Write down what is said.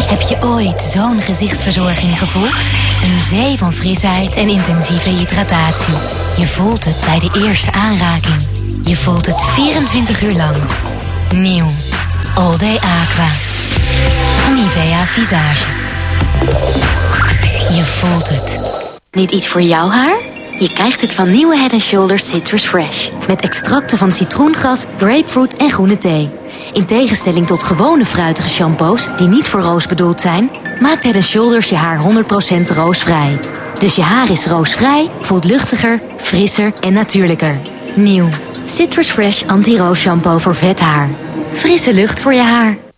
Heb je ooit zo'n gezichtsverzorging gevoeld? Een zee van frisheid en intensieve hydratatie. Je voelt het bij de eerste aanraking. Je voelt het 24 uur lang. Nieuw. All Day Aqua. Nivea Visage. Je voelt het. Niet iets voor jouw haar? Je krijgt het van nieuwe Head & Shoulders Citrus Fresh. Met extracten van citroengras, grapefruit en groene thee. In tegenstelling tot gewone fruitige shampoos die niet voor roos bedoeld zijn, maakt Head & Shoulders je haar 100% roosvrij. Dus je haar is roosvrij, voelt luchtiger, frisser en natuurlijker. Nieuw. Citrus Fresh Anti-Roos Shampoo voor vet haar. Frisse lucht voor je haar.